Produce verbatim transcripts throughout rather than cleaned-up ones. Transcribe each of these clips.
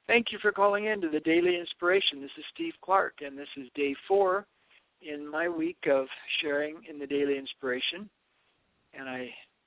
Thank you for calling in to the Daily Inspiration. This is Steve Clark, and this is day four in my week of sharing in the Daily Inspiration. And I,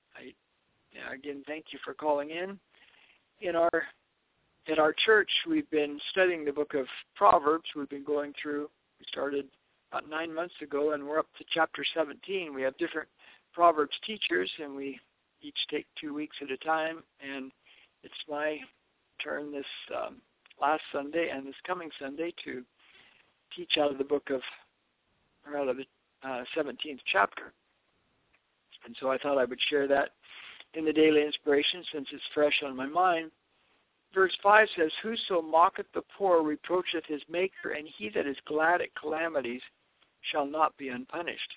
I again, thank you for calling in. In our at our church, we've been studying the book of Proverbs. We've been going through. We started about nine months ago, and we're up to chapter seventeen. We have different Proverbs teachers, and we each take two weeks at a time. And it's my turn this um, last Sunday and this coming Sunday to teach out of the book of, or out of the uh, seventeenth chapter. And so I thought I would share that in the Daily Inspiration since it's fresh on my mind. Verse five says, "Whoso mocketh the poor reproacheth his Maker, and he that is glad at calamities shall not be unpunished."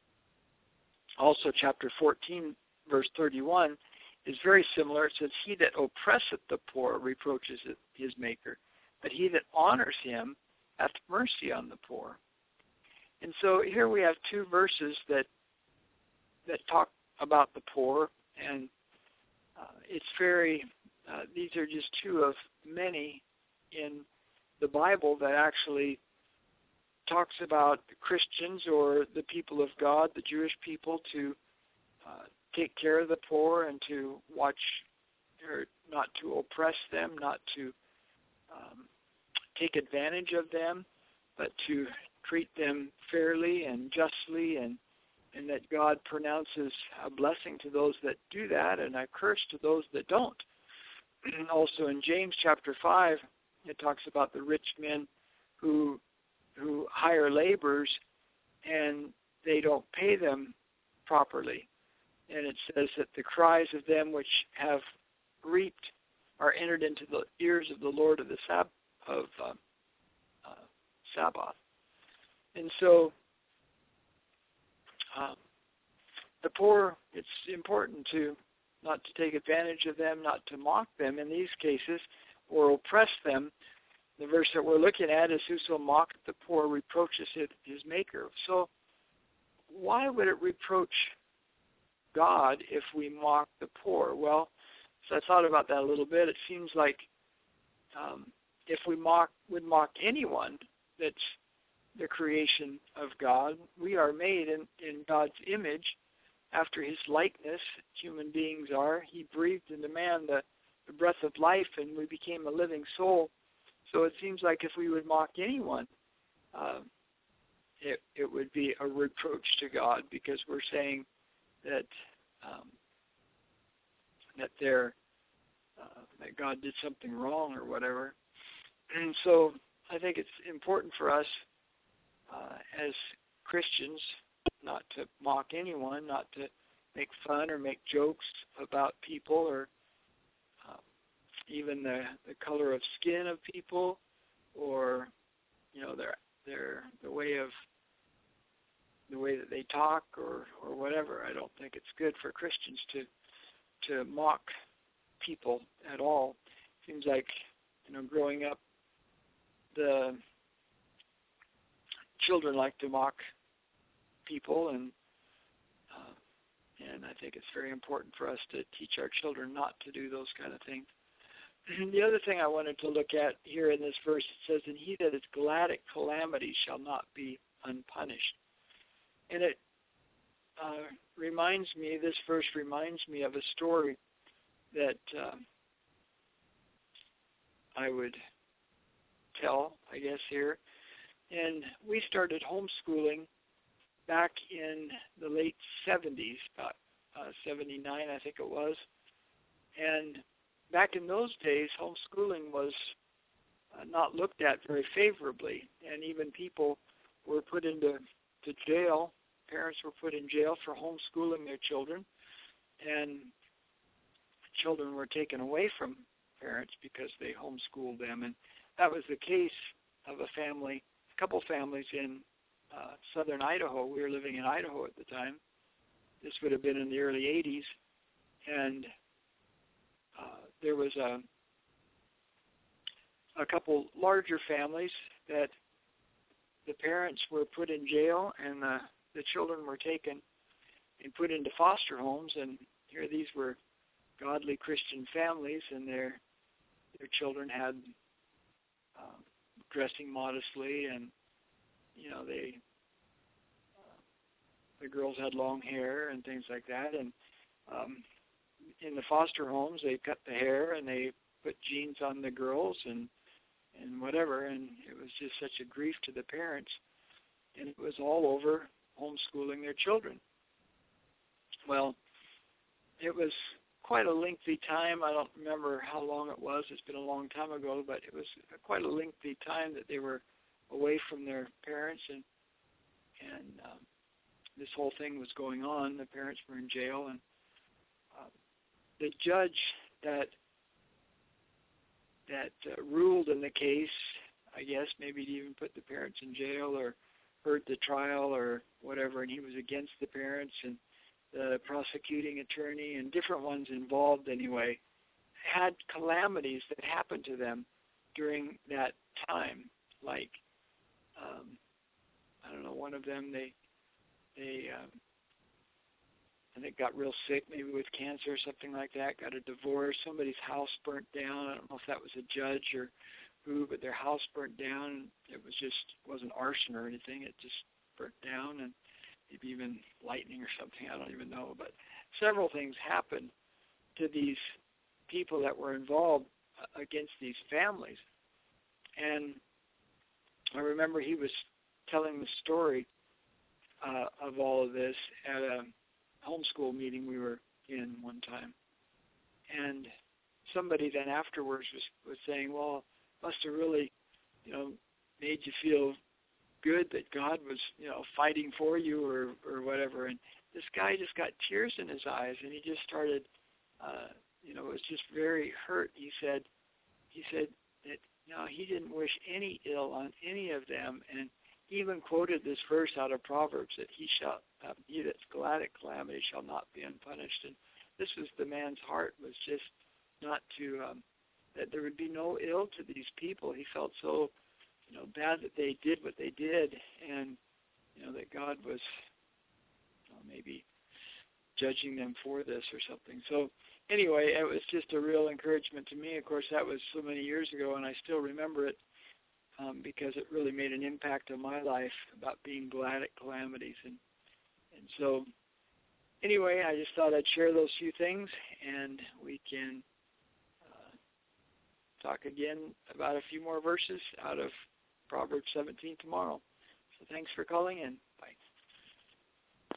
Also, chapter fourteen, verse thirty-one, is very similar. It says, "He that oppresseth the poor reproaches his Maker, but he that honors him hath mercy on the poor." And so here we have two verses that that talk about the poor, and uh, it's very, uh, these are just two of many in the Bible that actually talks about Christians or the people of God, the Jewish people, to uh, take care of the poor and to watch, or not to oppress them, not to um, take advantage of them, but to treat them fairly and justly, and, and that God pronounces a blessing to those that do that and a curse to those that don't. Also in James chapter five, it talks about the rich men who who hire laborers and they don't pay them properly. And it says that the cries of them which have reaped are entered into the ears of the Lord of the Sab- of uh, uh, Sabbath. And so um, the poor, it's important to not to take advantage of them, not to mock them in these cases, or oppress them. The verse that we're looking at is, "Whoso mocketh the poor reproaches his Maker." So why would it reproach God if we mock the poor? Well, so I thought about that a little bit. It seems like um, if we mock would mock anyone that's the creation of God, we are made in, in God's image, after his likeness. Human beings are. He breathed into man the, the breath of life, and we became a living soul. So it seems like if we would mock anyone, uh, it, it would be a reproach to God, because we're saying that um, that they're uh, that God did something wrong or whatever. And so I think it's important for us uh, as Christians not to mock anyone, not to make fun or make jokes about people, or uh, even the, the color of skin of people, or you know their their the way of the way that they talk, or, or whatever. I don't think it's good for Christians to to mock people at all. Seems like, you know, growing up, the children like to mock people, and uh, and I think it's very important for us to teach our children not to do those kind of things. The other thing I wanted to look at here in this verse, it says, "And he that is glad at calamity shall not be unpunished." And it uh, reminds me, this verse reminds me of a story that uh, I would tell, I guess, here. And we started homeschooling back in the late seventies, about uh, seventy-nine, I think it was. And back in those days, homeschooling was uh, not looked at very favorably, and even people were put into to jail. Parents were put in jail for homeschooling their children, and children were taken away from parents because they homeschooled them. And that was the case of a family, a couple families in uh, southern Idaho. We were living in Idaho at the time. This would have been in the early eighties, and uh, there was a a couple larger families that the parents were put in jail, and the, the children were taken and put into foster homes. And here these were godly Christian families, and their their children had uh, dressing modestly, and you know they uh, the girls had long hair and things like that. And um, in the foster homes, they cut the hair and they put jeans on the girls and and whatever. And it was just such a grief to the parents. And it was all over homeschooling their children. Well, it was quite a lengthy time. I don't remember how long it was. It's been a long time ago, but it was quite a lengthy time that they were away from their parents, and and um, this whole thing was going on. The parents were in jail, and uh, the judge that that uh, ruled in the case, I guess maybe he even put the parents in jail or heard the trial or whatever, and he was against the parents, and the prosecuting attorney and different ones involved anyway had calamities that happened to them during that time. Like, um, I don't know, one of them, they, they um, I think got real sick, maybe with cancer or something like that, got a divorce, somebody's house burnt down. I don't know if that was a judge or who, but their house burnt down. It was just, wasn't arson or anything. It just burnt down, and maybe even lightning or something. I don't even know. But several things happened to these people that were involved against these families. And I remember he was telling the story uh, of all of this at a homeschool meeting we were in one time. And somebody then afterwards was, was saying, well, must have really, you know, made you feel good that God was, you know, fighting for you or, or whatever. And this guy just got tears in his eyes, and he just started, uh, you know, was just very hurt. He said, he said that, you know, he didn't wish any ill on any of them, and he even quoted this verse out of Proverbs that he shall, uh, he that's glad at calamity shall not be unpunished. And this was the man's heart, was just not to, um, that there would be no ill to these people. He felt so, you know, bad that they did what they did, and, you know, that God was, you know, maybe judging them for this or something. So anyway, it was just a real encouragement to me. Of course, that was so many years ago, and I still remember it um, because it really made an impact on my life about being glad at calamities. And, and so anyway, I just thought I'd share those few things, and we can talk again about a few more verses out of Proverbs seventeen tomorrow. So thanks for calling in.